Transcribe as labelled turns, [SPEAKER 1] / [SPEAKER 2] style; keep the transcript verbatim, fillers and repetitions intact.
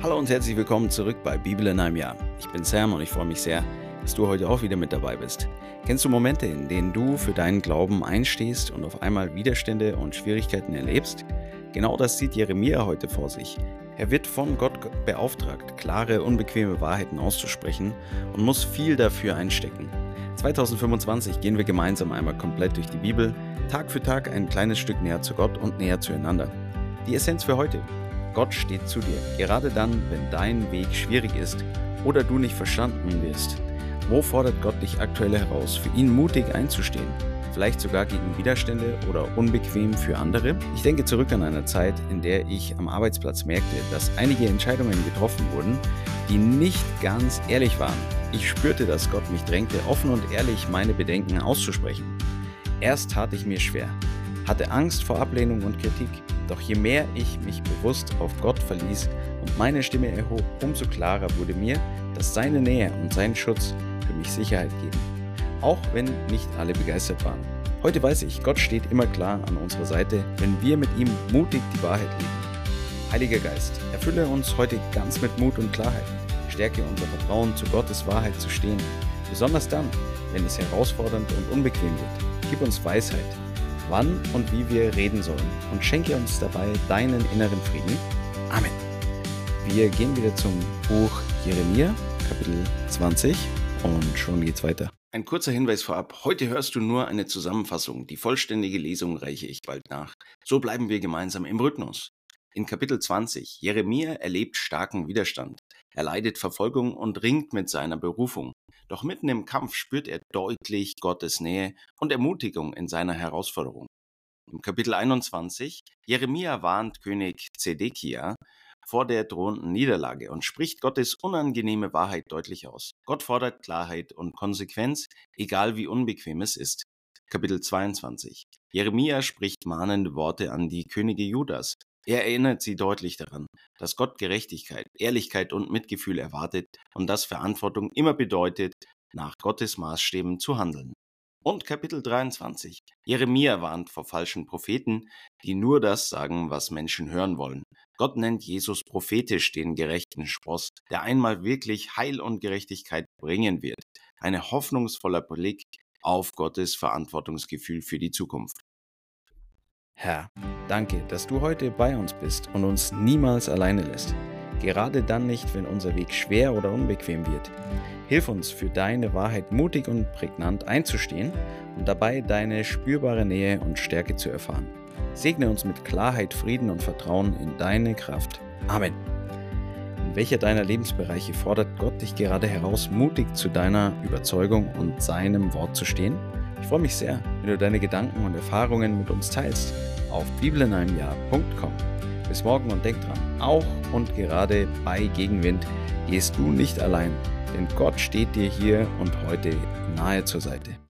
[SPEAKER 1] Hallo und herzlich willkommen zurück bei Bibel in einem Jahr. Ich bin Sam und ich freue mich sehr, dass du heute auch wieder mit dabei bist. Kennst du Momente, in denen du für deinen Glauben einstehst und auf einmal Widerstände und Schwierigkeiten erlebst? Genau das sieht Jeremia heute vor sich. Er wird von Gott beauftragt, klare, unbequeme Wahrheiten auszusprechen und muss viel dafür einstecken. zwanzig fünfundzwanzig gehen wir gemeinsam einmal komplett durch die Bibel, Tag für Tag ein kleines Stück näher zu Gott und näher zueinander. Die Essenz für heute: Gott steht zu dir, gerade dann, wenn dein Weg schwierig ist oder du nicht verstanden wirst. Wo fordert Gott dich aktuell heraus, für ihn mutig einzustehen? Vielleicht sogar gegen Widerstände oder unbequem für andere? Ich denke zurück an eine Zeit, in der ich am Arbeitsplatz merkte, dass einige Entscheidungen getroffen wurden, die nicht ganz ehrlich waren. Ich spürte, dass Gott mich drängte, offen und ehrlich meine Bedenken auszusprechen. Erst tat ich mir schwer, hatte Angst vor Ablehnung und Kritik. Doch je mehr ich mich bewusst auf Gott verließ und meine Stimme erhob, umso klarer wurde mir, dass seine Nähe und sein Schutz für mich Sicherheit geben. Auch wenn nicht alle begeistert waren. Heute weiß ich, Gott steht immer klar an unserer Seite, wenn wir mit ihm mutig die Wahrheit leben. Heiliger Geist, erfülle uns heute ganz mit Mut und Klarheit. Stärke unser Vertrauen, zu Gottes Wahrheit zu stehen. Besonders dann, wenn es herausfordernd und unbequem wird. Gib uns Weisheit, wann und wie wir reden sollen, und schenke uns dabei deinen inneren Frieden. Amen. Wir gehen wieder zum Buch Jeremia, Kapitel zwanzig, und schon geht's weiter. Ein kurzer Hinweis vorab: Heute hörst du nur eine Zusammenfassung. Die vollständige Lesung reiche ich bald nach. So bleiben wir gemeinsam im Rhythmus. In Kapitel zwanzig: Jeremia erlebt starken Widerstand. Er leidet Verfolgung und ringt mit seiner Berufung. Doch mitten im Kampf spürt er deutlich Gottes Nähe und Ermutigung in seiner Herausforderung. Im Kapitel einundzwanzig: Jeremia warnt König Zedekia vor der drohenden Niederlage und spricht Gottes unangenehme Wahrheit deutlich aus. Gott fordert Klarheit und Konsequenz, egal wie unbequem es ist. Kapitel zweiundzwanzig: Jeremia spricht mahnende Worte an die Könige Judas. Er erinnert sie deutlich daran, dass Gott Gerechtigkeit, Ehrlichkeit und Mitgefühl erwartet und dass Verantwortung immer bedeutet, nach Gottes Maßstäben zu handeln. Und Kapitel dreiundzwanzig: Jeremia warnt vor falschen Propheten, die nur das sagen, was Menschen hören wollen. Gott nennt Jesus prophetisch den gerechten Spross, der einmal wirklich Heil und Gerechtigkeit bringen wird. Ein hoffnungsvoller Blick auf Gottes Verantwortungsgefühl für die Zukunft. Herr, danke, dass du heute bei uns bist und uns niemals alleine lässt. Gerade dann nicht, wenn unser Weg schwer oder unbequem wird. Hilf uns, für deine Wahrheit mutig und prägnant einzustehen und dabei deine spürbare Nähe und Stärke zu erfahren. Segne uns mit Klarheit, Frieden und Vertrauen in deine Kraft. Amen. In welcher deiner Lebensbereiche fordert Gott dich gerade heraus, mutig zu deiner Überzeugung und seinem Wort zu stehen? Ich freue mich sehr, wenn du deine Gedanken und Erfahrungen mit uns teilst auf bibel in einem Jahr punkt com. Bis morgen und denk dran, auch und gerade bei Gegenwind gehst du nicht allein, denn Gott steht dir hier und heute nahe zur Seite.